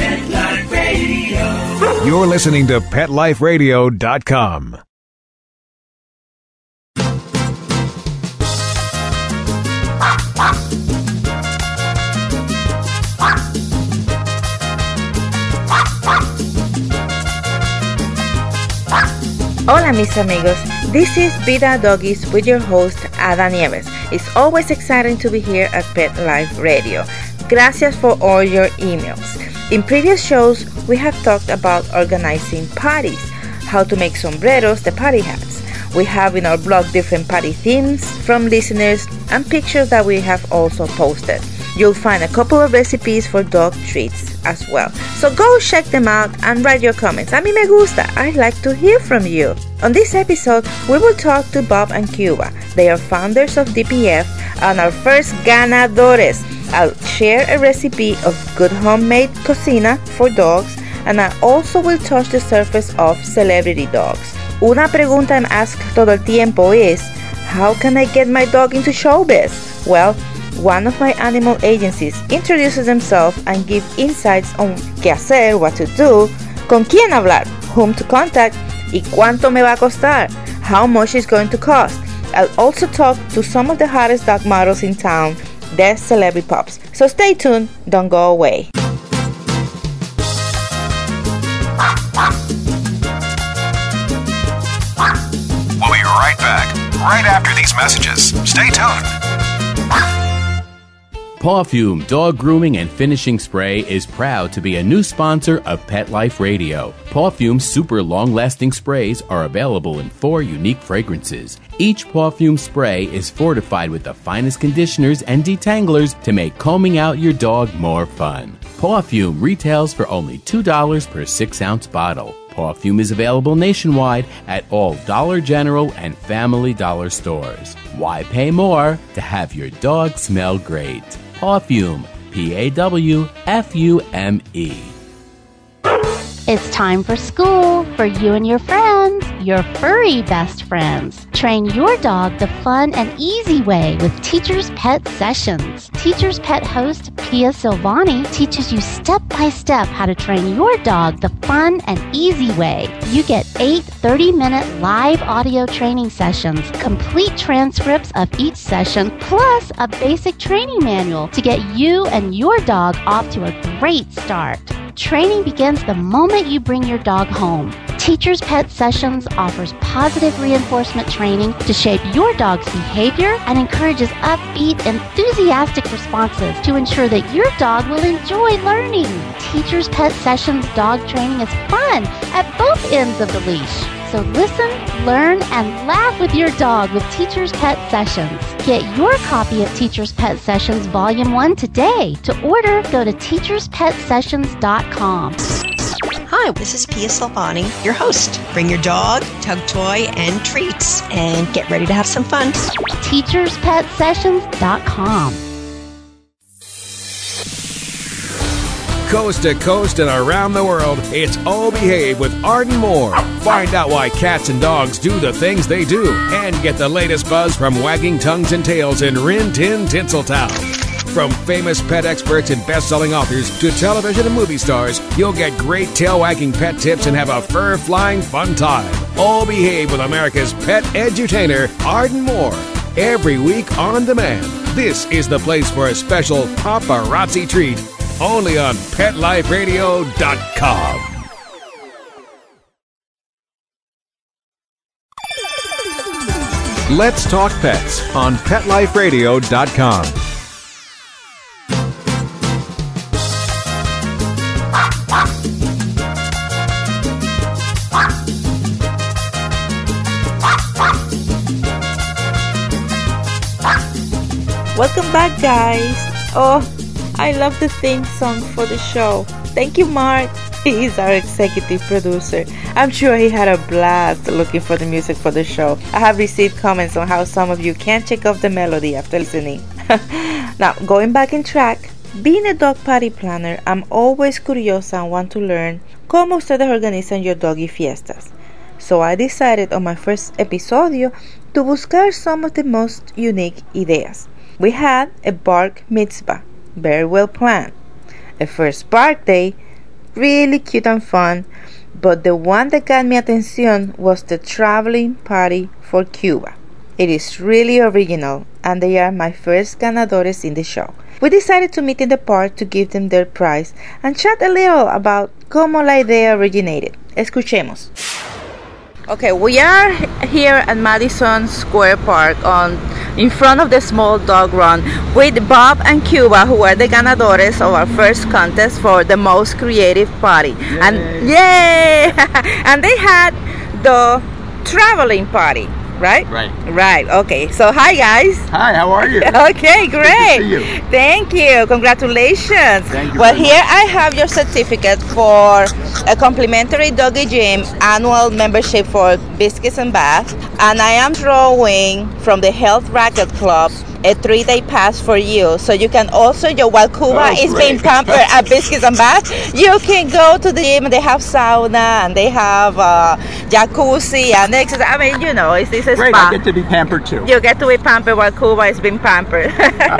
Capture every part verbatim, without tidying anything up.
Pet Life Radio. You're listening to pet life radio dot com. Hola mis amigos, this is Vida Doggies with your host Ada Nieves. It's always exciting to be here at Pet Life Radio. Gracias for all your emails. In previous shows, we have talked about organizing parties, how to make sombreros, the party hats. We have in our blog different party themes from listeners and pictures that we have also posted. You'll find a couple of recipes for dog treats as well. So go check them out and write your comments. A mí me gusta. I'd like to hear from you. On this episode, we will talk to Bob and Cuba. They are founders of D P F and our first ganadores. I'll share a recipe of good homemade cocina for dogs, and I also will touch the surface of celebrity dogs. Una pregunta I'm asked todo el tiempo is, how can I get my dog into showbiz? Well, one of my animal agencies introduces themselves and give insights on qué hacer, what to do, con quién hablar, whom to contact, y cuánto me va a costar, how much it's going to cost. I'll also talk to some of the hottest dog models in town, their celebrity pups. So stay tuned, don't go away. We'll be right back, right after these messages. Stay tuned. Pawfume Dog Grooming and Finishing Spray is proud to be a new sponsor of Pet Life Radio. Pawfume's super long-lasting sprays are available in four unique fragrances. Each Pawfume spray is fortified with the finest conditioners and detanglers to make combing out your dog more fun. Pawfume retails for only two dollars per six-ounce bottle. Pawfume is available nationwide at all Dollar General and Family Dollar stores. Why pay more to have your dog smell great? Pawfume, P A W F U M E. It's time for school for you and your friends, your furry best friends. Train your dog the fun and easy way with Teacher's Pet Sessions. Teacher's Pet host Pia Silvani teaches you step by step how to train your dog the fun and easy way. You get eight thirty-minute live audio training sessions, complete transcripts of each session, plus a basic training manual to get you and your dog off to a great start. Training begins the moment you bring your dog home. Teacher's Pet Sessions offers positive reinforcement training to shape your dog's behavior and encourages upbeat, enthusiastic responses to ensure that your dog will enjoy learning. Teacher's Pet Sessions dog training is fun at both ends of the leash. So listen, learn, and laugh with your dog with Teacher's Pet Sessions. Get your copy of Teacher's Pet Sessions Volume one today. To order, go to teachers pet sessions dot com. Hi, this is Pia Silvani, your host. Bring your dog, tug toy, and treats, and get ready to have some fun. teachers pet sessions dot com. Coast to coast and around the world, it's Oh Behave with Arden Moore. Find out why cats and dogs do the things they do, and get the latest buzz from wagging tongues and tails in Rin Tin Tinseltown. From famous pet experts and best-selling authors to television and movie stars, you'll get great tail-wagging pet tips and have a fur-flying fun time. Oh Behave with America's pet edutainer, Arden Moore. Every week on demand. This is the place for a special paparazzi treat. Only on pet life radio dot com. Let's talk pets on pet life radio dot com. Welcome back, guys. Oh, I love the theme song for the show. Thank you, Mark. He's our executive producer. I'm sure he had a blast looking for the music for the show. I have received comments on how some of you can't check off the melody after listening. Now, going back in track, being a dog party planner, I'm always curiosa and want to learn cómo ustedes organizan your doggy fiestas. So I decided on my first episodio to buscar some of the most unique ideas. We had a bark mitzvah, very well planned. A first bark day, really cute and fun, but the one that got my attention was the traveling party for Cuba. It is really original, and they are my first ganadores in the show. We decided to meet in the park to give them their prize and chat a little about cómo la idea originated. Escuchemos. Okay, we are here at Madison Square Park on in front of the small dog run with Bob and Cuba, who are the ganadores of our first contest for the most creative party. Yay. And yay! And they had the traveling party, right? Right. Right. Okay. So hi guys. Hi, how are you? Okay, great. Good to see you. Thank you. Congratulations. Thank you. Well, here I have your certificate for a complimentary Doggy Gym annual membership for Biscuits and Bath, and I am drawing from the Health Racket Club a three-day pass for you, so you can also, you know, while Cuba Oh, is great. being pampered at Biscuits and Bath, you can go to the gym and they have sauna and they have uh, jacuzzi and exercise. I mean, you know, it's, it's a Great, spa. I get to be pampered too. You get to be pampered while Cuba is being pampered.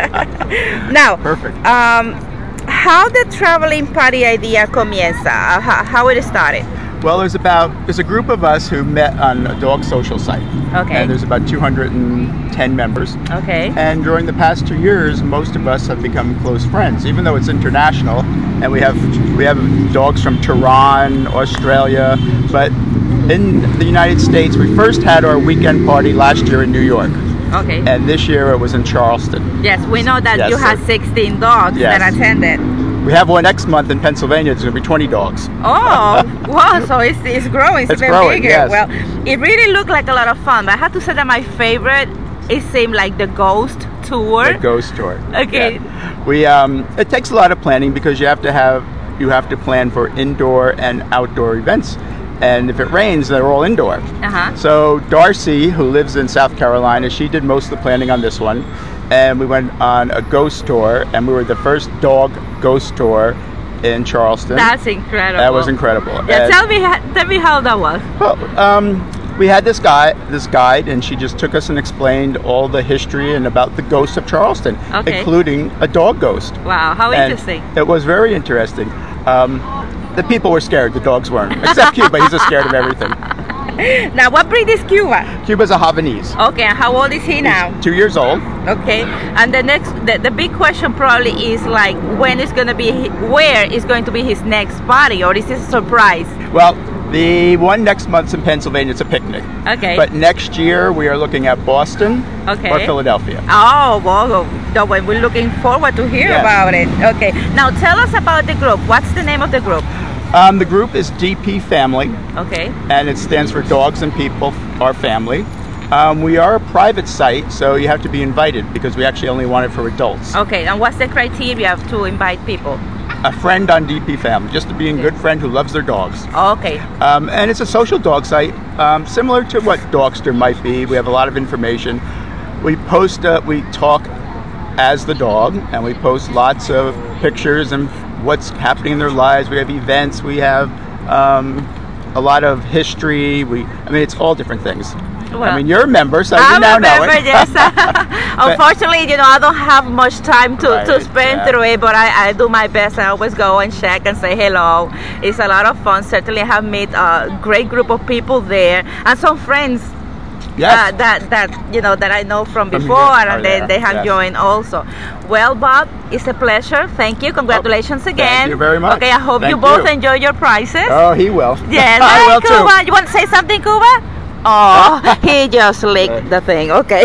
Now, Perfect. um, how the traveling party idea comienza? Uh, how, how it started? Well, there's about there's a group of us who met on a dog social site. Okay. And there's about two hundred ten members. Okay. And during the past two years, most of us have become close friends, even though it's international. And we have we have dogs from Tehran, Australia, but in the United States, we first had our weekend party last year in New York. Okay. And this year it was in Charleston. Yes, we know that Yes, you had sir. sixteen dogs Yes. that attended. We have one next month in Pennsylvania. There's going to be twenty dogs. Oh, wow, so it's, it's growing, it's, It's even growing, bigger. yes. Well, it really looked like a lot of fun, but I have to say that my favorite, it seemed like the ghost tour. The ghost tour. Okay. Yeah. We um, it takes a lot of planning because you have to have you have to plan for indoor and outdoor events. And if it rains, they're all indoor. Uh-huh. So Darcy, who lives in South Carolina, she did most of the planning on this one. And we went on a ghost tour, and we were the first dog ghost tour in Charleston. That's incredible. That was incredible. Yeah, And- tell me, tell me how that was. Well, um, we had this guy, this guide, and she just took us and explained all the history and about the ghosts of Charleston, Okay. including a dog ghost. Wow, how And interesting. It was very interesting. Um, the people were scared, the dogs weren't, except Cuba. He's just scared of everything. Now, what breed is Cuba? Cuba's a Havanese. Okay, and how old is he now? Two years old. Okay, and the next, the, the big question probably is like, when is going to be, hi- where is going to be his next party, or is this a surprise? Well, the one next month's in Pennsylvania. It's a picnic. Okay. But next year we are looking at Boston Okay. or Philadelphia. Oh, well, no, well, we're looking forward to hear Yes. about it. Okay, now tell us about the group. What's the name of the group? Um, the group is D P Family. Okay. And it stands for Dogs and People Are Family. Um, we are a private site, so you have to be invited because we actually only want it for adults. Okay, and what's the criteria to invite people? A friend on D P Family, just to be a good friend who loves their dogs. Okay. Um, and it's a social dog site, um, similar to what Dogster might be. We have a lot of information. We post, uh, we talk as the dog, and we post lots of pictures and what's happening in their lives. We have events. We have um, a lot of history. We, I mean, it's all different things. Well, I mean, you're a member, so you I'm now a member, know it. yes. Unfortunately, you know, I don't have much time to, to Right, spend yeah. through it, but I, I do my best. I always go and check and say hello. It's a lot of fun. Certainly have met a great group of people there and some friends Yes. uh, that, that, you know, that I know from From before, here. and Oh, they, yeah. they have Yes. joined also. Well, Bob, it's a pleasure. Thank you. Congratulations thank again. you very much. Okay, I hope you Thank both you. enjoy your prizes. Oh, he will. Yes, I hi, will Cuba. too. You want to say something, Cuba? Oh, he just licked the thing. Okay.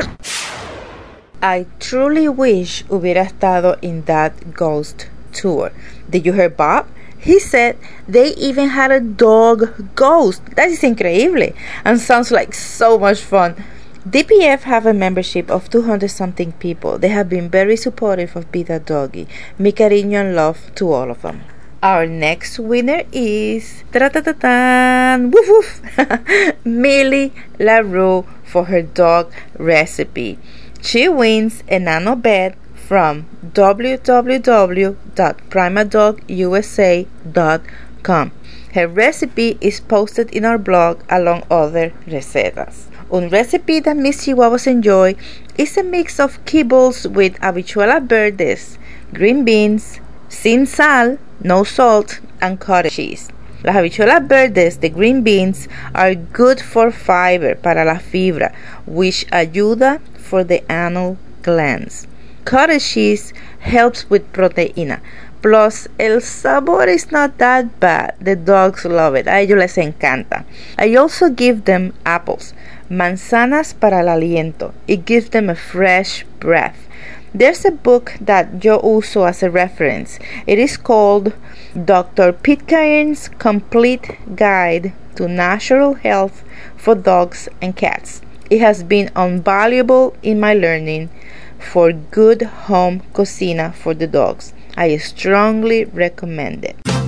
I truly wish hubiera estado in that ghost tour. Did you hear Bob? He said they even had a dog ghost. That is increíble and sounds like so much fun. D P F have a membership of two hundred something people. They have been very supportive of Be That Doggy. Mi cariño and love to all of them. Our next winner is ta-ta-ta-tan, woof woof, Millie LaRue for her dog recipe. She wins a nano bed from w w w dot prima dog u s a dot com. Her recipe is posted in our blog along other recetas. Un recipe that Miss Chihuahuas enjoy is a mix of kibbles with habichuelas verdes, green beans, sin sal, no salt, and cottage cheese. Las habichuelas verdes, the green beans, are good for fiber, para la fibra, which ayuda for the anal glands. Cottage cheese helps with proteína. Plus, el sabor is not that bad. The dogs love it. A ellos les encanta. I also give them apples. Manzanas para el aliento. It gives them a fresh breath. There's a book that yo uso as a reference. It is called Doctor Pitcairn's Complete Guide to Natural Health for Dogs and Cats. It has been invaluable in my learning for good home cocina for the dogs. I strongly recommend it. We'll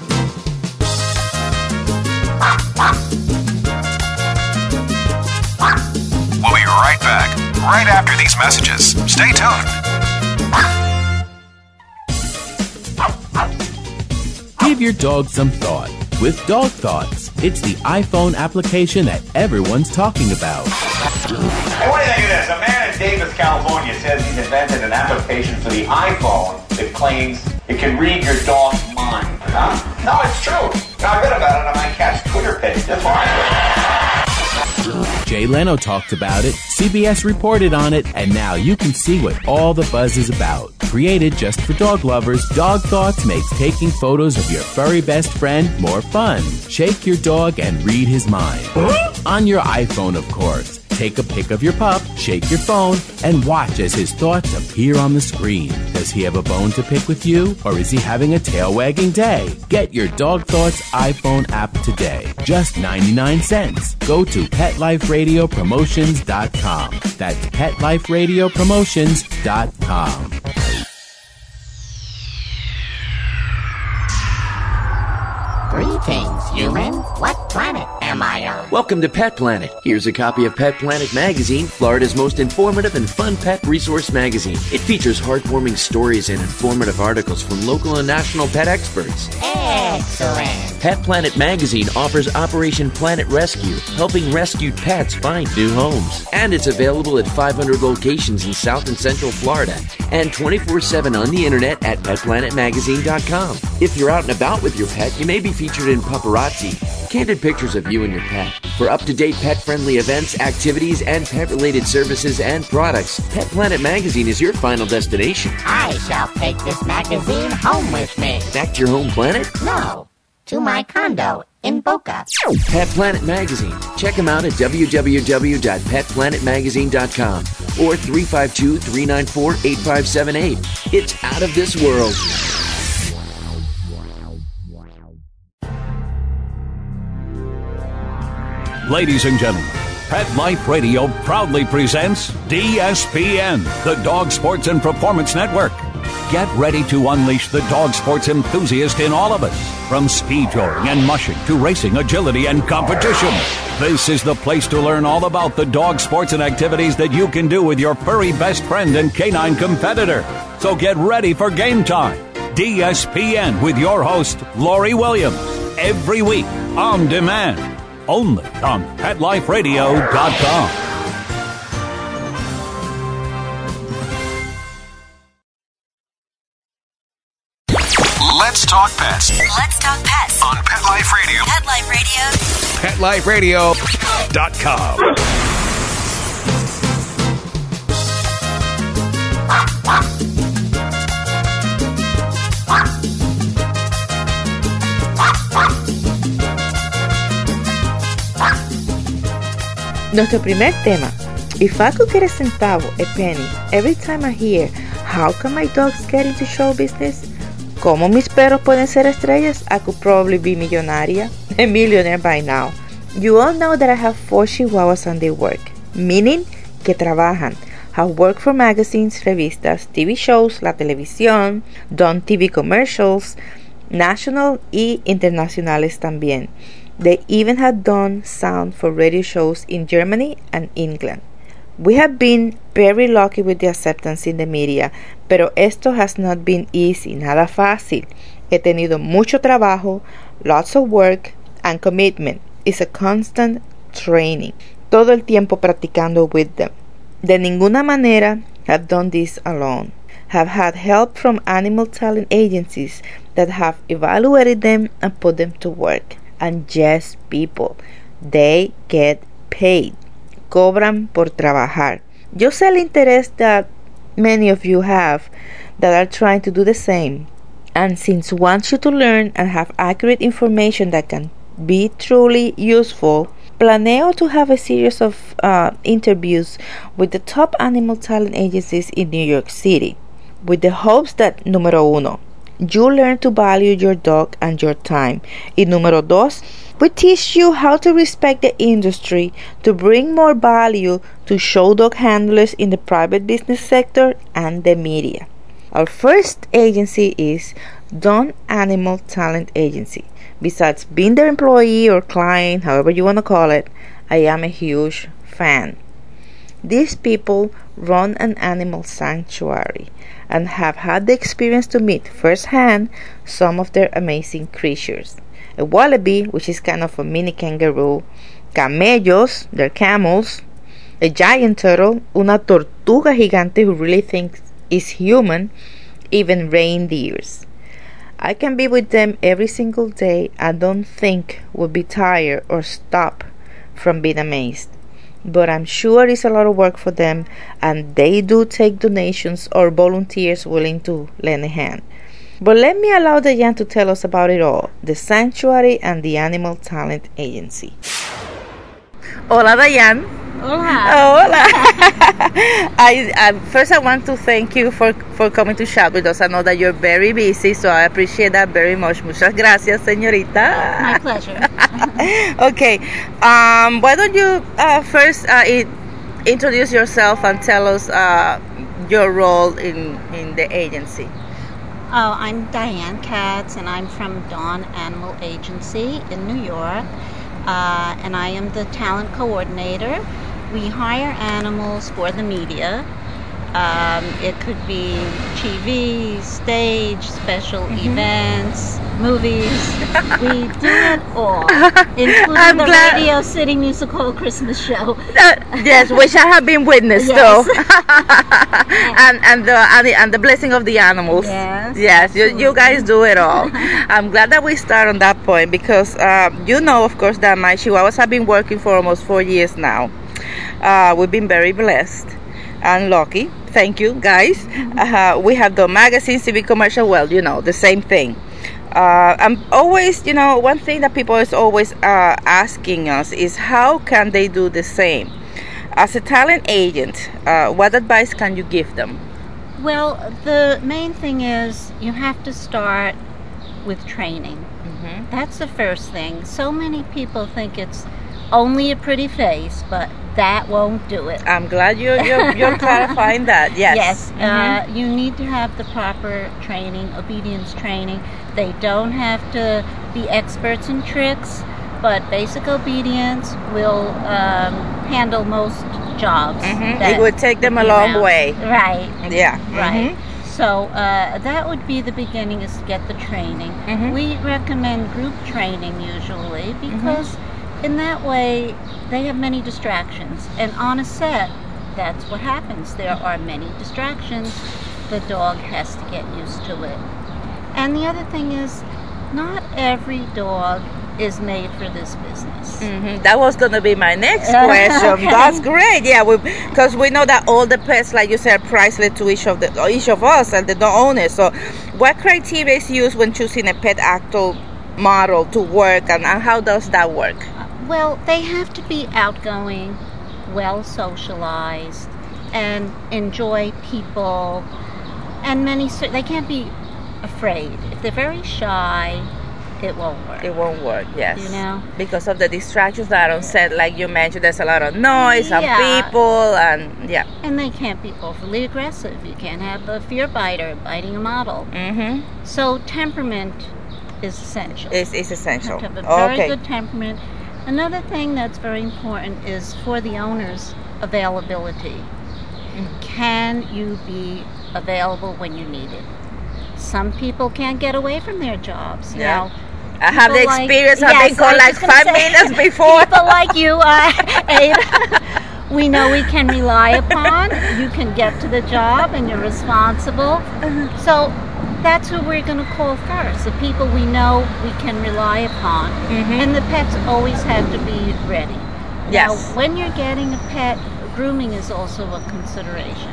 be right back, right after these messages. Stay tuned. Give your dog some thought with Dog Thoughts. It's the iPhone application that everyone's talking about. Hey, what do you think of this? A man in Davis, California says he's invented an application for the iPhone that claims it can read your dog's mind. Huh? No, it's true. Now, I read about it on my cat's Twitter page. That's why. Jay Leno talked about it, C B S reported on it, and now you can see what all the buzz is about. Created just for dog lovers, Dog Thoughts makes taking photos of your furry best friend more fun. Shake your dog and read his mind. On your iPhone, of course. Take a pic of your pup, shake your phone, and watch as his thoughts appear on the screen. Does he have a bone to pick with you, or is he having a tail-wagging day? Get your Dog Thoughts iPhone app today. Just ninety-nine cents. Go to pet life radio promotions dot com. That's pet life radio promotions dot com. Greetings, human. What planet am I on? Welcome to Pet Planet. Here's a copy of Pet Planet Magazine, Florida's most informative and fun pet resource magazine. It features heartwarming stories and informative articles from local and national pet experts. Excellent. Pet Planet Magazine offers Operation Planet Rescue, helping rescued pets find new homes. And it's available at five hundred locations in South and Central Florida and twenty-four seven on the internet at pet planet magazine dot com. If you're out and about with your pet, you may be featured in Paparazzi, candid pictures of you and your pet. For up-to-date pet-friendly events, activities, and pet-related services and products, Pet Planet Magazine is your final destination. I shall take this magazine home with me. Back to your home planet? No, to my condo in Boca. Pet Planet Magazine. Check them out at w w w dot pet planet magazine dot com or three five two, three nine four, eight five seven eight. It's out of this world. Ladies and gentlemen, Pet Life Radio proudly presents D S P N, the Dog Sports and Performance Network. Get ready to unleash the dog sports enthusiast in all of us. From speed drawing and mushing to racing, agility, and competition. This is the place to learn all about the dog sports and activities that you can do with your furry best friend and canine competitor. So get ready for game time. D S P N with your host, Lori Williams. Every week, on demand. Only on pet life radio dot com. Let's talk pets. Let's talk pets On Pet Life Radio. Pet Life Radio. pet life radio dot com. Nuestro primer tema. If I could get a centavo, a penny, every time I hear, how can my dogs get into show business? ¿Cómo mis perros pueden ser estrellas? I could probably be millonaria, a millionaire by now. You all know that I have four chihuahuas and they work, meaning que trabajan. Have worked for magazines, revistas, T V shows, la televisión, done T V commercials, national y internacionales también. They even had done sound for radio shows in Germany and England. We have been very lucky with the acceptance in the media, pero esto has not been easy, nada fácil. He tenido mucho trabajo, lots of work, and commitment. It's a constant training. Todo el tiempo practicando with them. De ninguna manera have done this alone. have had help from animal talent agencies that have evaluated them and put them to work. And yes, people, they get paid. Cobran por trabajar. Yo sé el interés that many of you have that are trying to do the same. And since wants you to learn and have accurate information that can be truly useful, planeo to have a series of uh, interviews with the top animal talent agencies in New York City, with the hopes that, número uno, you learn to value your dog and your time. Y número dos, we teach you how to respect the industry to bring more value to show dog handlers in the private business sector and the media. Our first agency is Dawn Animal Talent Agency. Besides being their employee or client, however you want to call it, I am a huge fan. These people run an animal sanctuary and have had the experience to meet firsthand some of their amazing creatures. A wallaby, which is kind of a mini kangaroo, camellos, they're camels, a giant turtle, una tortuga gigante who really thinks is human, even reindeers. I can be with them every single day. I don't think we'll be tired or stop from being amazed. But I'm sure it's a lot of work for them, and they do take donations or volunteers willing to lend a hand. But let me allow Dayan to tell us about it all, the sanctuary and the Animal Talent Agency. Hola, Dayan. Hola. Oh, hola. I, I first I want to thank you for, for coming to chat with us. I know that you're very busy, so I appreciate that very much. Muchas gracias, señorita. My pleasure. Okay. Um, why don't you uh, first uh, it, introduce yourself and tell us uh, your role in, in the agency. Oh, I'm Diane Katz, and I'm from Dawn Animal Agency in New York, uh, and I am the talent coordinator. We hire animals for the media. Um, it could be T V, stage, special mm-hmm. events, movies. We do it all, including I'm the glad. Radio City Musical Christmas show. Uh, yes, which I have been witness yes. to. and and the, and the and the blessing of the animals. Yes, yes, you, you guys do it all. I'm glad that we start on that point because uh, you know, of course, that my Chihuahuas have been working for almost four years now. Uh, we've been very blessed and lucky. Thank you, guys. Mm-hmm. Uh, we have the magazine, T V commercial. Well, you know, the same thing. Uh, I'm always, you know, one thing that people is always uh, asking us is how can they do the same? As a talent agent, uh, what advice can you give them? Well, the main thing is you have to start with training. Mm-hmm. That's the first thing. So many people think it's only a pretty face, but that won't do it. I'm glad you're, you're, you're clarifying that. Yes. Yes. Mm-hmm. Uh, you need to have the proper training, obedience training. They don't have to be experts in tricks, but basic obedience will um, handle most jobs. Mm-hmm. It would take them a long around. way. Right. Yeah. Right. Mm-hmm. So uh, that would be the beginning, is to get the training. Mm-hmm. We recommend group training usually because mm-hmm. in that way they have many distractions. And on a set, that's what happens. There are many distractions. The dog has to get used to it. And the other thing is, not every dog is made for this business. Mm-hmm. That was going to be my next question. Okay. That's great. Yeah, because we, we know that all the pets, like you said, are priceless to each of the each of us and the dog owners. So, what criteria is used when choosing a pet actor model to work, and, and how does that work? Well, they have to be outgoing, well socialized, and enjoy people. And many they can't be afraid. If they're very shy, it won't work. It won't work, yes. You know? Because of the distractions that are on set, like you mentioned, there's a lot of noise yeah. and people, and yeah. And they can't be overly aggressive. You can't have a fear biter biting a model. Mm-hmm. So temperament is essential. It's, it's essential. You have to have a very okay. good temperament. Another thing that's very important is for the owner's availability. Mm-hmm. Can you be available when you need it? Some people can't get away from their jobs. Yeah. Now, I have the experience. Like, I've yes, been called like five say, minutes before. People like you, uh, Abe, we know we can rely upon. You can get to the job and you're responsible. So that's who we're going to call first, the people we know we can rely upon. Mm-hmm. And the pets always have to be ready. Yes. Now, when you're getting a pet, grooming is also a consideration.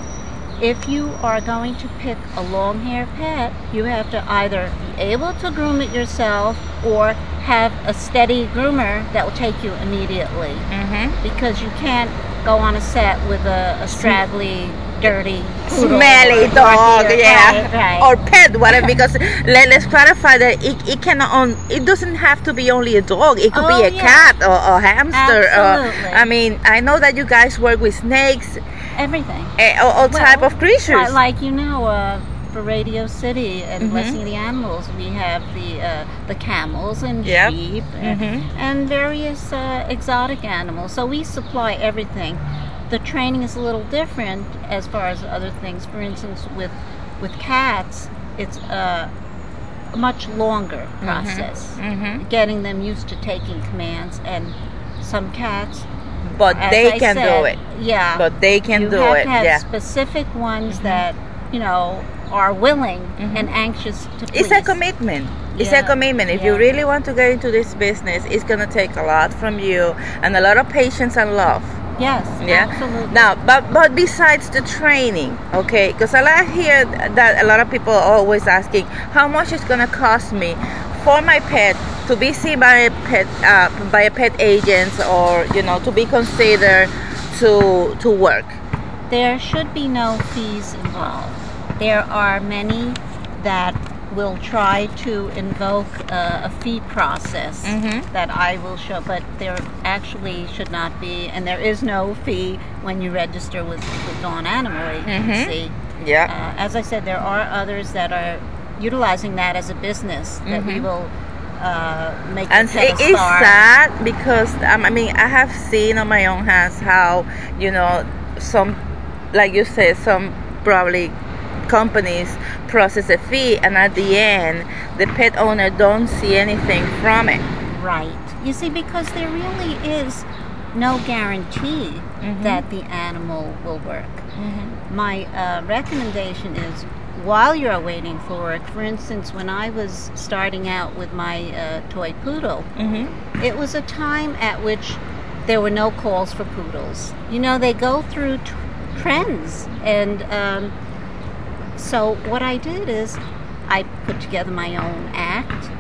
If you are going to pick a long-haired pet, you have to either be able to groom it yourself or have a steady groomer that will take you immediately. Mm-hmm. Because you can't go on a set with a, a straggly, dirty, smelly or, dog, or yeah, right, right. or pet, whatever. Because let, let's clarify that it, it can on it doesn't have to be only a dog. It could oh, be a yeah. cat or a hamster. Absolutely. Or, I mean, I know that you guys work with snakes. Everything. Uh, all all well, type of creatures. Like you know, uh, for Radio City and mm-hmm. Blessing of the Animals, we have the uh, the camels and yep. sheep and, mm-hmm. and various uh, exotic animals. So we supply everything. The training is a little different as far as other things. For instance, with with cats, it's a much longer process, mm-hmm. getting them used to taking commands. And some cats, but they I can said, do it. Yeah, but they can you do have it. To have yeah, specific ones mm-hmm. that you know are willing mm-hmm. and anxious to please. It's a commitment. It's yeah. a commitment. If yeah. you really want to get into this business, it's gonna take a lot from you and a lot of patience and love. Yes, yeah. absolutely. Now, but but besides the training, okay, because a lot here that a lot of people are always asking, how much is gonna cost me for my pet to be seen by a pet uh, by a pet agent, or you know, to be considered to to work? There should be no fees involved. There are many that will try to invoke uh, a fee process mm-hmm. that I will show, but there actually should not be, and there is no fee when you register with, with Dawn Animal Agency. Mm-hmm. Yeah. Uh, as I said, there are others that are utilizing that as a business that mm-hmm. we will uh, make and the pet it is star. sad because um, I mean I have seen on my own hands how you know some, like you said, some probably companies process a fee, and at the end the pet owner don't see anything from it. Right. You see, because there really is no guarantee mm-hmm. that the animal will work. Mm-hmm. My uh, recommendation is, while you're waiting for work, for instance, when I was starting out with my uh, toy poodle, mm-hmm. it was a time at which there were no calls for poodles. You know, they go through t- trends, and um, so what I did is I put together my own act.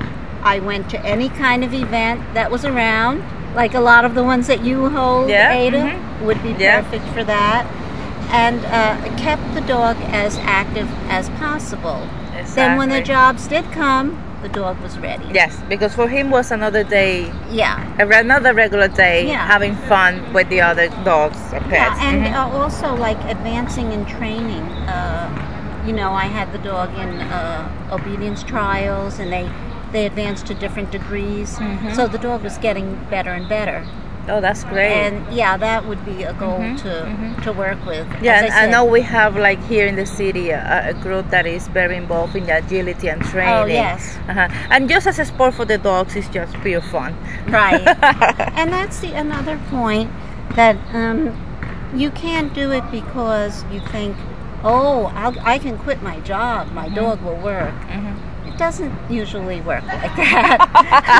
I went to any kind of event that was around, like a lot of the ones that you hold, yeah. Ada, mm-hmm. would be yeah. perfect for that, and uh, kept the dog as active as possible. Exactly. Then when the jobs did come, the dog was ready. Yes, because for him was another day. Yeah. Another regular day, yeah. having fun with the other dogs or pets. Yeah, and mm-hmm. uh, also like advancing in training. Uh, you know, I had the dog in uh, obedience trials, and they they advanced to different degrees. Mm-hmm. So the dog was getting better and better. Oh, that's great. And yeah, that would be a goal mm-hmm. to mm-hmm. to work with. Yeah, As and I, I said, know we have like here in the city a, a group that is very involved in agility and training. Oh, yes. Uh-huh. And just as a sport for the dogs, it's just pure fun. Right. And that's the another point, that um, you can't do it because you think, oh, I'll, I can quit my job, my mm-hmm. dog will work. Mm-hmm. It doesn't usually work like that.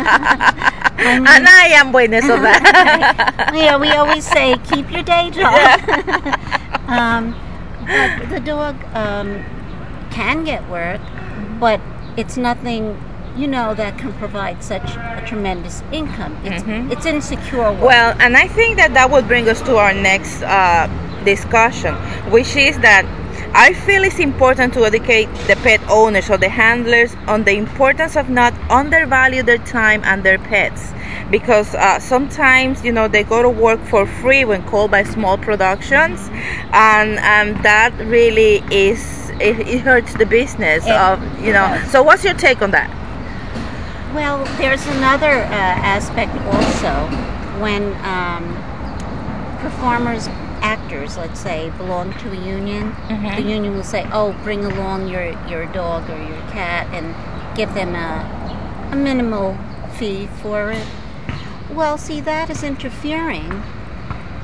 I mean, and I am witness of that. Yeah, we always say, keep your day job. um, but the dog um, can get work, but it's nothing, you know, that can provide such a tremendous income. It's, mm-hmm. it's insecure work. Well, and I think that that will bring us to our next uh, discussion, which is that I feel it's important to educate the pet owners or the handlers on the importance of not undervalue their time and their pets, because uh, sometimes, you know, they go to work for free when called by small productions, and and that really is it, it hurts the business it, of you know. Does. So what's your take on that? Well, there's another uh, aspect also when um, performers. Actors, let's say, belong to a union. Mm-hmm. The union will say, oh, bring along your, your dog or your cat, and give them a, a minimal fee for it. Well, see, that is interfering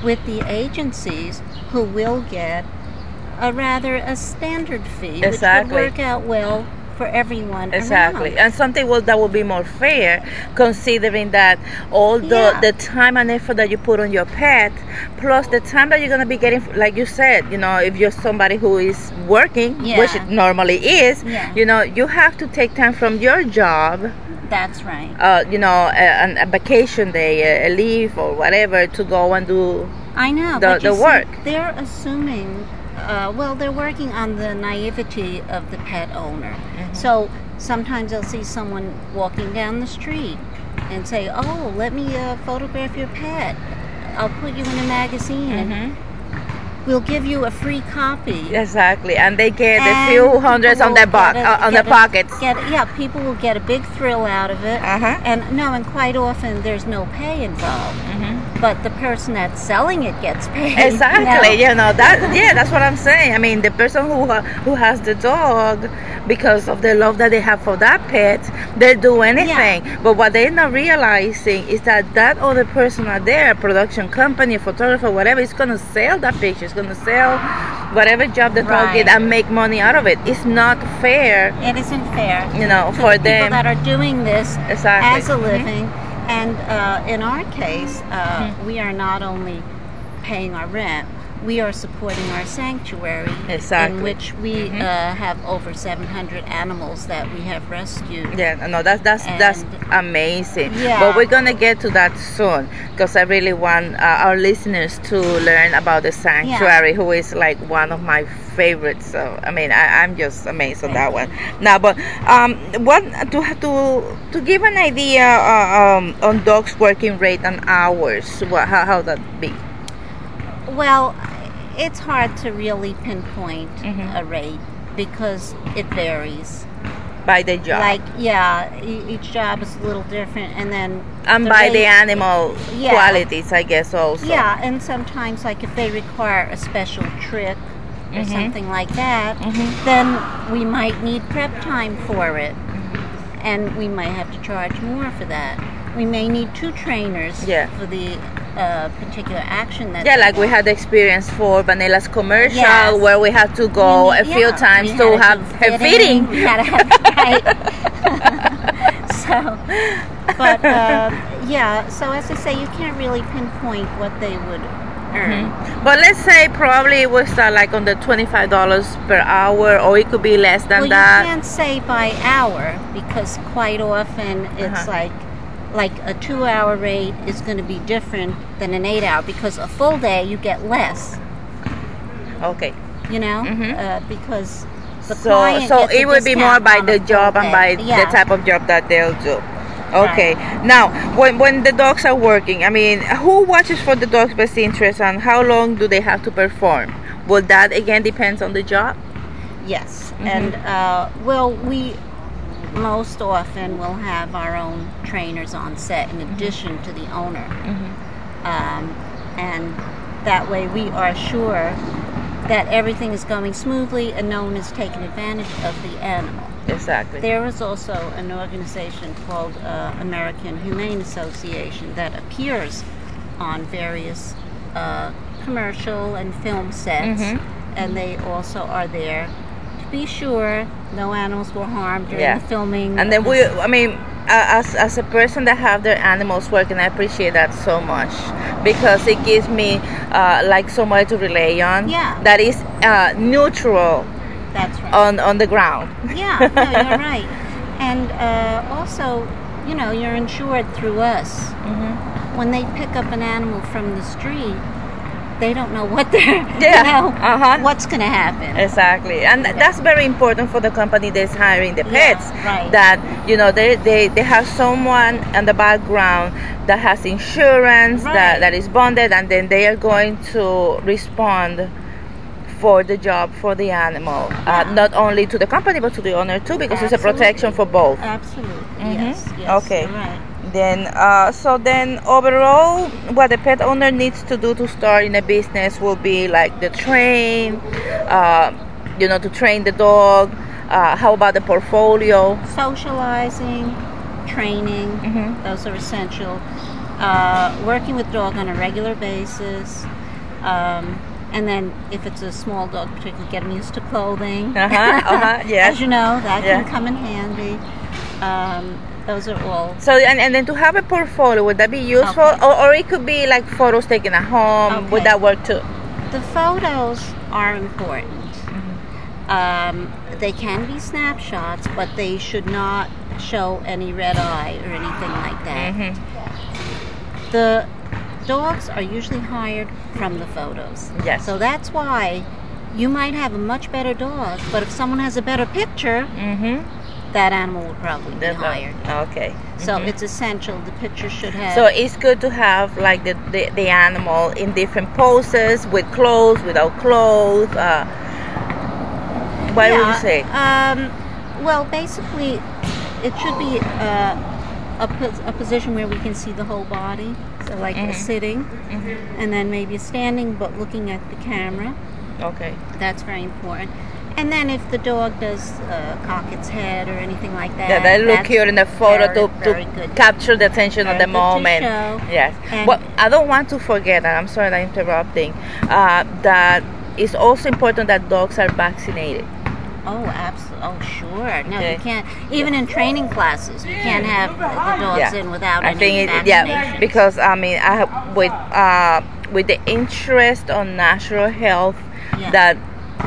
with the agencies who will get a rather a standard fee, Exactly. which would work out well for everyone Exactly, around. and something will, that will be more fair, considering that all the Yeah. the time and effort that you put on your pet, plus the time that you're gonna be getting, like you said, you know, if you're somebody who is working, Yeah. which it normally is, Yeah. you know, you have to take time from your job, That's right. uh, you know, a, a vacation day, a, a leave or whatever, to go and do I know, the but you the see, work. they're assuming, uh, well, they're working on the naivety of the pet owner. Mm-hmm. So sometimes they'll see someone walking down the street and say, "Oh, let me uh, photograph your pet. I'll put you in a magazine, Mm-hmm. and we'll give you a free copy." Exactly, and they get And a few hundreds people on their will bo- get a- uh, on get their a- pockets. Get, yeah, people will get a big thrill out of it. Uh-huh. And no, and quite often there's no pay involved. Mm-hmm. But the person that's selling it gets paid. Exactly, No. you know that. Yeah, that's what I'm saying. I mean, the person who ha- who has the dog, because of the love that they have for that pet, they'll do anything. But what they're not realizing is that that other person out there, a production company, a photographer, whatever, is gonna sell that picture. It's gonna sell whatever job the dog Right. did and make money out of it. It's not fair. It isn't fair. You know, to for the people them. that are doing this Exactly. as a Mhm. living. And uh, in our case, uh, Mm-hmm. we are not only paying our rent, we are supporting our sanctuary, Exactly. in which we Mhm. uh, have over seven hundred animals that we have rescued. Yeah, no, that's that's that's amazing. Yeah. But we're gonna get to that soon, because I really want uh, our listeners to learn about the sanctuary, who is like one of my favorites. So I mean, I, I'm just amazed on that one. Now, but um, what to to to give an idea uh, um, on dogs' working rate and hours? What how how that be? Well, it's hard to really pinpoint Mm-hmm. a rate because it varies. By the job. Like, yeah, e- each job is a little different, and then and the by the rate- animal Yeah. qualities, I guess also. Yeah, and sometimes, like, if they require a special trick or Mhm. something like that, Mhm. then we might need prep time for it, and we might have to charge more for that. We may need two trainers Yeah. for the uh, particular action that. Yeah, like we had the experience for Vanilla's commercial, Yes. where we had to go We a need- few yeah, times we to had have do her feeding. We had to have right. So, but uh, yeah. So as I say, you can't really pinpoint what they would earn. But let's say probably it would start like on the twenty-five dollars per hour, or it could be less than well, that. you can't say by hour because quite often it's Uh-huh. like like a two-hour rate is going to be different than an eight-hour because a full day you get less. Okay. You know, Mhm. uh, because the So, client so gets a it would be more discount by on the a full job and day. by Yeah. the type of job that they'll do. Okay. Now, when when the dogs are working, I mean, who watches for the dog's best interest, and how long do they have to perform? Well, that again depends on the job. Yes, Mhm. and uh, well, we most often will have our own trainers on set in addition to the owner, um, and that way we are sure that everything is going smoothly and no one is taking advantage of the animal. Exactly. There is also an organization called uh, American Humane Association that appears on various uh, commercial and film sets, Mhm. and they also are there to be sure no animals were harmed during Yeah. the filming. And then we, I mean, uh, as as a person that have their animals working, I appreciate that so much, because it gives me uh, like somebody to rely on. Yeah. That is uh, neutral. That's right. On on the ground. Yeah, no, you're right. And uh, also, you know, you're insured through us. Mm-hmm. When they pick up an animal from the street, they don't know what they're, Yeah. you know, Uh-huh. what's going to happen. Exactly, and th- that's very important for the company that's hiring the Yeah, pets. right. That you know they, they, they have someone in the background that has insurance that, Right. that is bonded, and then they are going to respond for the job for the animal, uh, not only to the company but to the owner too, because it's a protection for both. Absolutely. Mhm. Yes. Yes. Okay. You're right. Then, uh, so then overall, what the pet owner needs to do to start in a business will be like the train, uh, you know, to train the dog. Uh, how about the portfolio? Socializing, training, Mhm. those are essential. uh, working with dog on a regular basis. Um, and then if it's a small dog, particularly get them used to clothing. Uh-huh, uh-huh, yes. As you know, that yeah. can come in handy. Um, those are all. So, and, and then to have a portfolio, would that be useful? Okay. Or, or it could be like photos taken at home. Okay. Would that work too? The photos are important. Mm-hmm. Um, they can be snapshots, but they should not show any red eye or anything like that. Mm-hmm. The dogs are usually hired from the photos. Yes. So that's why you might have a much better dog, but if someone has a better picture, mm-hmm. that animal will probably be That's hired. Okay. So mm-hmm. it's essential. The picture should have. So it's good to have like the, the, the animal in different poses, with clothes, without clothes. Uh, what yeah, would you say? Um, well, basically, it should be uh, a, pos- a position where we can see the whole body. So like mm-hmm. a sitting, mm-hmm. and then maybe standing, but looking at the camera. Okay. That's very important. And then if the dog does uh, cock its head or anything like that, yeah, that look cute in the photo very, to, very to good. capture the attention Very of the good moment. to show. Yes. And Well, I don't want to forget, and I'm sorry that I'm interrupting, uh, that it's also important that dogs are vaccinated. Oh, absolutely. Oh, sure. No, Okay. you can't. Even in training classes, you can't have the dogs Yeah. in without I any think it, vaccinations. yeah, because I mean, I have, with uh, with the interest on natural health Yeah. that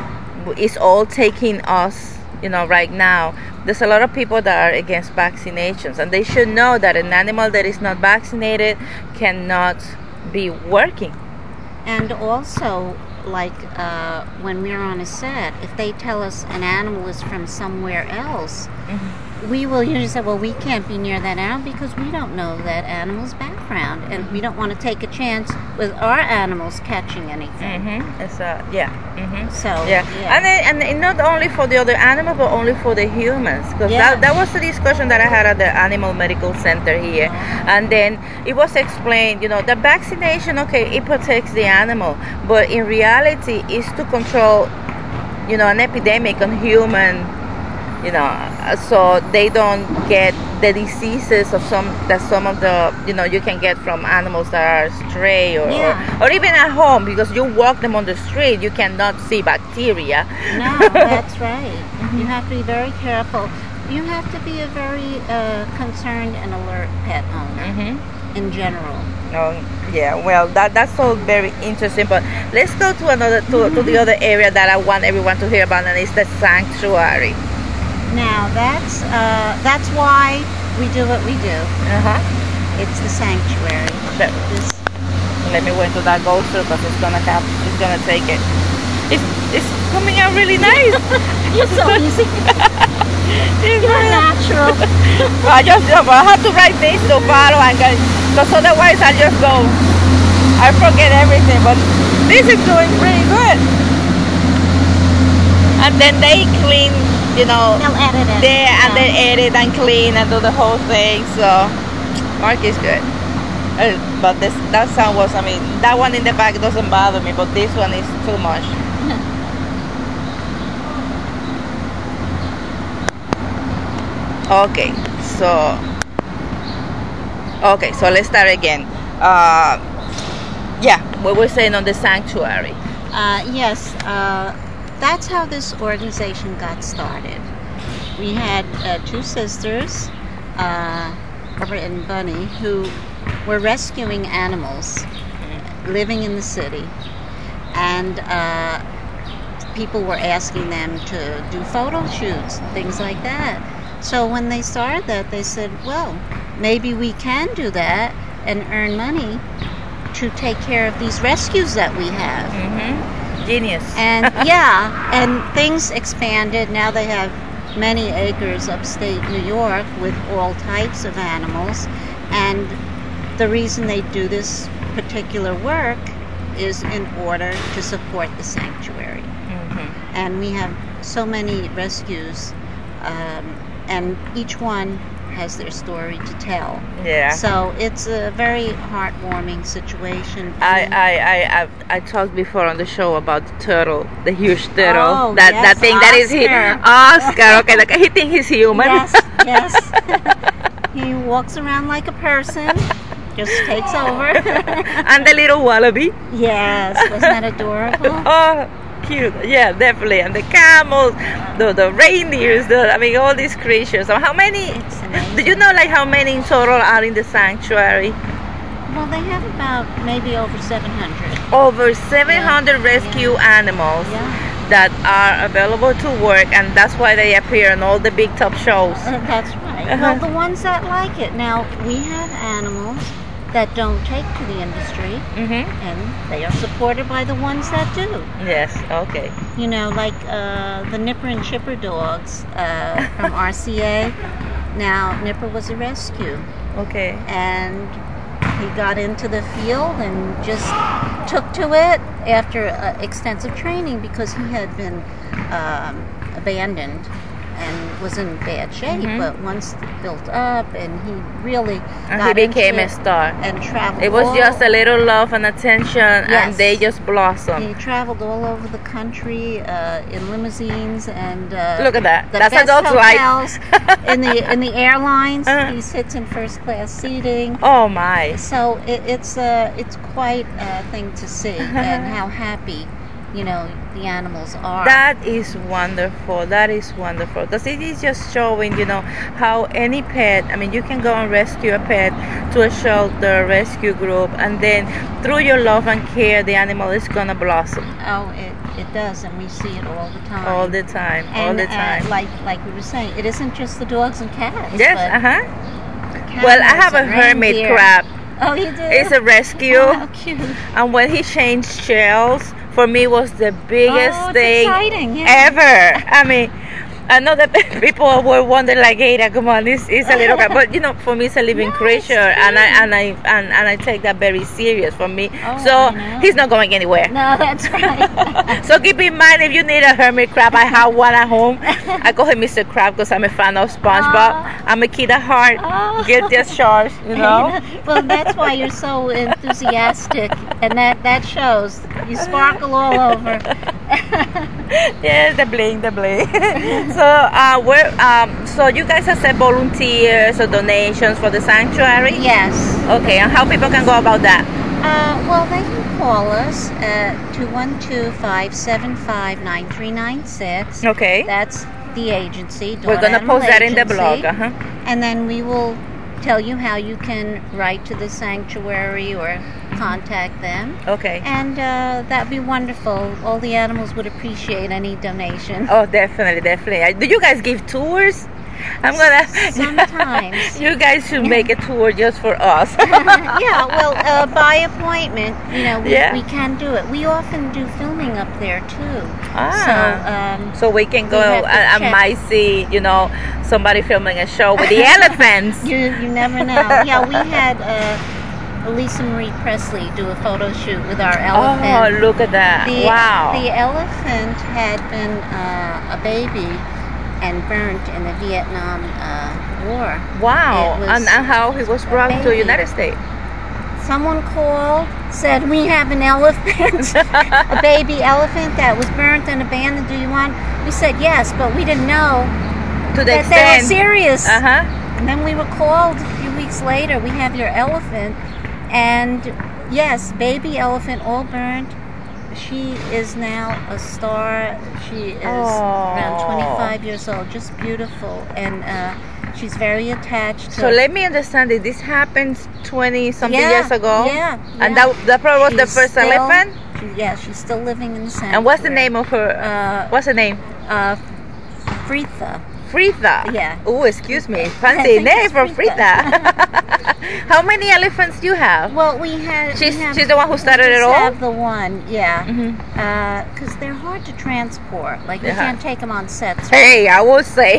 is all taking us, you know, right now. There's a lot of people that are against vaccinations, and they should know that an animal that is not vaccinated cannot be working. And also, like uh, when we're on a set, if they tell us an animal is from somewhere else, mm-hmm. we will usually say, well, we can't be near that animal because we don't know that animal's background, and we don't want to take a chance with our animals catching anything. Mm-hmm. It's uh, yeah. Mm-hmm. So yeah, yeah. And then, and not only for the other animals, but only for the humans, because Yeah. that, that was the discussion that I had at the Animal Medical Center here, and then it was explained, you know, the vaccination, okay, it protects the animal, but in reality, it's to control, you know, an epidemic on human. You know, so they don't get the diseases of some that some of the you know you can get from animals that are stray or, Yeah. or or even at home, because you walk them on the street, you cannot see bacteria. No, that's right. Mm-hmm. You have to be very careful. You have to be a very uh, concerned and alert pet owner Mm-hmm. in general. Oh, yeah. Well, that that's all very interesting. But let's go to another to, to the other area that I want everyone to hear about, and it's the sanctuary. Now that's uh, that's why we do what we do. Uh-huh. It's the sanctuary. Let, This, let me wait till that goes through, because it's gonna have it's gonna take it. It's it's coming out really nice. You're so easy. It's You're really- natural. I just I have to write things to follow, and because otherwise I just go I forget everything. But this is doing pretty good. And then they clean. You know, They'll edit it. there and Yeah. then edit and clean and do the whole thing. So Mark is good. Uh, but this that sound was, I mean, that one in the back doesn't bother me, but this one is too much. Okay, so okay, so let's start again. Uh, yeah, what we're saying on the sanctuary. Uh, yes, uh, that's how this organization got started. We had uh, two sisters, uh, Barbara and Bunny, who were rescuing animals living in the city. And uh, people were asking them to do photo shoots, things like that. So when they started that, they said, well, maybe we can do that and earn money to take care of these rescues that we have. Mm-hmm. Genius. And yeah, and things expanded. Now they have many acres upstate New York with all types of animals. And the reason they do this particular work is in order to support the sanctuary. Mm-hmm. And we have so many rescues, um, and each one has their story to tell. Yeah. So it's a very heartwarming situation. I, I, I, I, I talked before on the show about the turtle, the huge turtle. Oh, that yes, that thing that is he, Oscar. Okay, like he thinks he's human. Yes, yes. He walks around like a person, just takes over. And the little wallaby. Yes, wasn't that adorable? Oh, cute. Yeah, definitely. And the camels, the the reindeers, the I mean all these creatures. So how many? Do you know like how many in total are in the sanctuary? Well, they have about maybe over seven hundred. Over seven hundred yeah. rescue yeah. animals yeah. that are available to work, and that's why they appear in all the big top shows. Uh, that's right. Uh-huh. Well, the ones that like it. Now, we have animals that don't take to the industry, mm-hmm. and they are supported by the ones that do. Yes, okay. You know, like uh, the Nipper and Chipper dogs uh, from R C A. Now, Nipper was a rescue. Okay. And he got into the field and just took to it after uh, extensive training because he had been um, abandoned and was in bad shape, mm-hmm. but once built up and he really and got he became into a star and traveled. It was all, just a little love and attention, yes. and they just blossomed. He traveled all over the country uh, in limousines and uh, look at that. The That's best a dog's hotels life. in the in the airlines. Uh-huh. He sits in first class seating. Oh my! So it, it's a it's quite a thing to see, and how happy, you know, the animals are. That is wonderful. That is wonderful. Because it is just showing, you know, how any pet, I mean, you can go and rescue a pet to a shelter, rescue group, and then through your love and care, the animal is going to blossom. Oh, it, it does, and we see it all the time. All the time. And, all the time. Uh, like, like we were saying, it isn't just the dogs and cats. Yes, uh-huh. Well, I have a hermit reindeer. crab. Oh, you do? It's a rescue. Oh, how cute. And when he changed shells, for me was the biggest oh, thing exciting, yeah. ever. I mean, I know that people were wondering like, Ada, come on, this is a little guy, but you know, for me, it's a living no, creature, and I and I and, and I take that very serious for me. Oh, so he's not going anywhere. No, that's right. So keep in mind, if you need a hermit crab, I have one at home. I call him Mister Crab because I'm a fan of SpongeBob. Oh. I'm a kid at heart, oh. guilty as charged, you know. Well, that's why you're so enthusiastic, and that that shows. You sparkle all over. Yes, the bling, the bling. So, uh, we're, um, so you guys accept volunteers or donations for the sanctuary? Yes. Okay, and how people can go about that? Uh, well, they can call us at two one two, five seven five, nine three nine six. Okay. That's the agency. Dawn We're going to Animal post that in the Agency. blog. Uh-huh. And then we will tell you how you can write to the sanctuary or contact them. Okay. And uh, that'd be wonderful. All the animals would appreciate any donation. Oh, definitely, definitely. Do you guys give tours? I'm gonna. Sometimes. You guys should make a tour just for us. Yeah, well, uh, by appointment, you know, we, yeah. we can do it. We often do filming up there too. Ah. So, um, so we can go we and I might see, you know, somebody filming a show with the elephants. You you never know. Yeah, we had uh, Lisa Marie Presley do a photo shoot with our elephant. Oh, look at that! The, wow. The elephant had been uh, a baby and burnt in the Vietnam uh, War. Wow! And, and how he was brought to the United States? Someone called, said, we have an elephant, a baby elephant that was burnt and abandoned. Do you want? We said yes, but we didn't know to the that extent. they were serious. Uh-huh. And then we were called a few weeks later. We have your elephant, and yes, baby elephant, all burnt. She is now a star. She is oh. around twenty-five years old, just beautiful, and uh, she's very attached to. So let me understand it. This happened twenty something yeah, years ago. Yeah, and yeah. that that probably was she's the first still, elephant. She, yeah, she's still living in the sanctuary. And what's the name of her? Uh, what's the name? Uh, Fritha. Fritha. Yeah. Oh, excuse me. Fancy name for Fritha. How many elephants do you have? Well, we had. She's we have, she's the one who started we it all. Have the one, yeah. Because mm-hmm. uh, they're hard to transport. Like you uh-huh. can't take them on sets. Hey, I will say.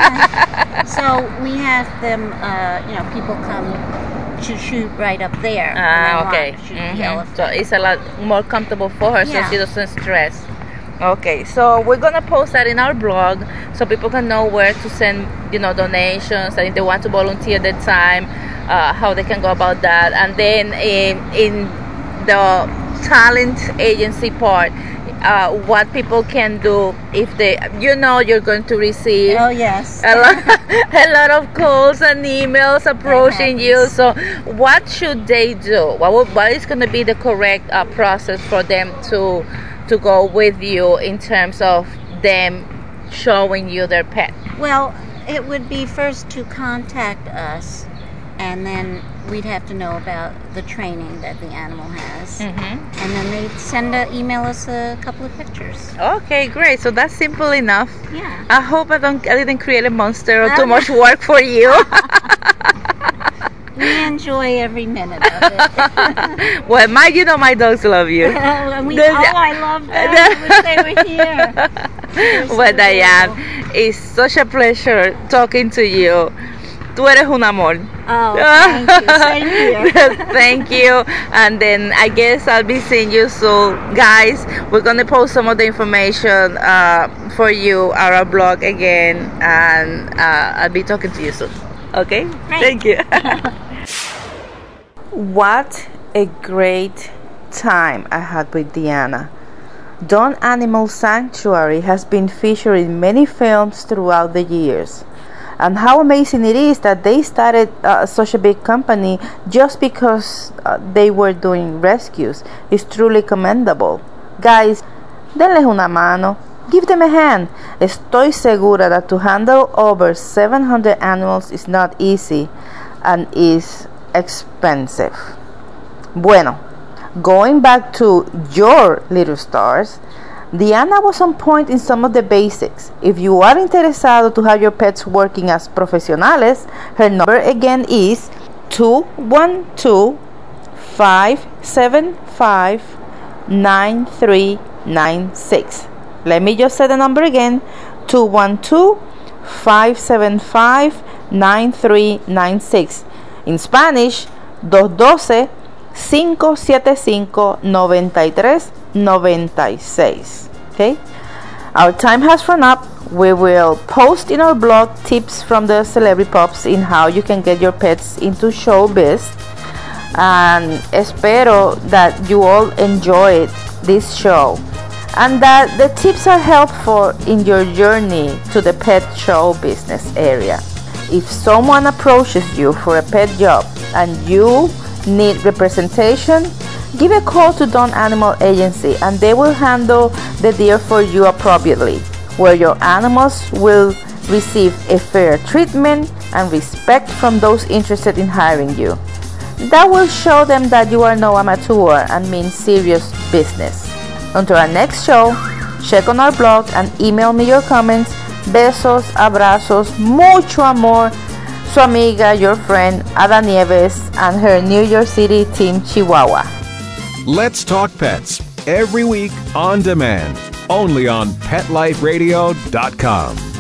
So we have them. Uh, you know, people come to shoot right up there. Ah, okay. Shoot mm-hmm. the elephant. So it's a lot more comfortable for her, yeah. so she doesn't stress. Okay, so we're gonna post that in our blog so people can know where to send, you know, donations, and if they want to volunteer their time, uh, how they can go about that. And then in in the talent agency part, uh, what people can do if they, you know, you're going to receive oh yes a lot, a lot of calls and emails approaching you. So what should they do? What would, what is going to be the correct uh, process for them to to go with you in terms of them showing you their pet? Well, it would be first to contact us, and then we'd have to know about the training that the animal has. Mm-hmm. And then they'd send a, email us a couple of pictures. Okay, great. So that's simple enough. Yeah. I hope I don't I didn't create a monster or too much work for you. We enjoy every minute of it. Well, my, you know, my dogs love you. And we, oh, I love them. I wish they were here. They're so Well, Diane, beautiful. it's such a pleasure talking to you. Tú eres un amor. Oh, thank you. Same here. Thank you. And then I guess I'll be seeing you soon. Guys, we're going to post some of the information uh, for you on our blog again. And uh, I'll be talking to you soon. Okay? Great. Thank you. What a great time I had with Diana. Dawn Animal Sanctuary has been featured in many films throughout the years. And how amazing it is that they started uh, such a big company just because uh, they were doing rescues. It's truly commendable. Guys, denles una mano. Give them a hand. Estoy segura that to handle over seven hundred animals is not easy and is expensive. Bueno, going back to your little stars, Diana was on point in some of the basics. If you are interesado to have your pets working as profesionales, her number again is two one two, five seven five, nine three nine six. Let me just say the number again, two one two, five seven five, nine three nine six. In Spanish, dos uno dos, cinco siete cinco, nueve tres nueve seis. Okay, our time has run up. We will post in our blog tips from the Celebrity Pups in how you can get your pets into showbiz, and espero that you all enjoyed this show and that the tips are helpful in your journey to the pet show business area. If someone approaches you for a pet job and you need representation, give a call to Dawn Animal Agency and they will handle the deal for you appropriately, where your animals will receive a fair treatment and respect from those interested in hiring you. That will show them that you are no amateur and mean serious business. Until our next show, check on our blog and email me your comments. Besos, abrazos, mucho amor. Su amiga, your friend, Ada Nieves, and her New York City team Chihuahua. Let's Talk Pets, every week on demand, only on pet life radio dot com.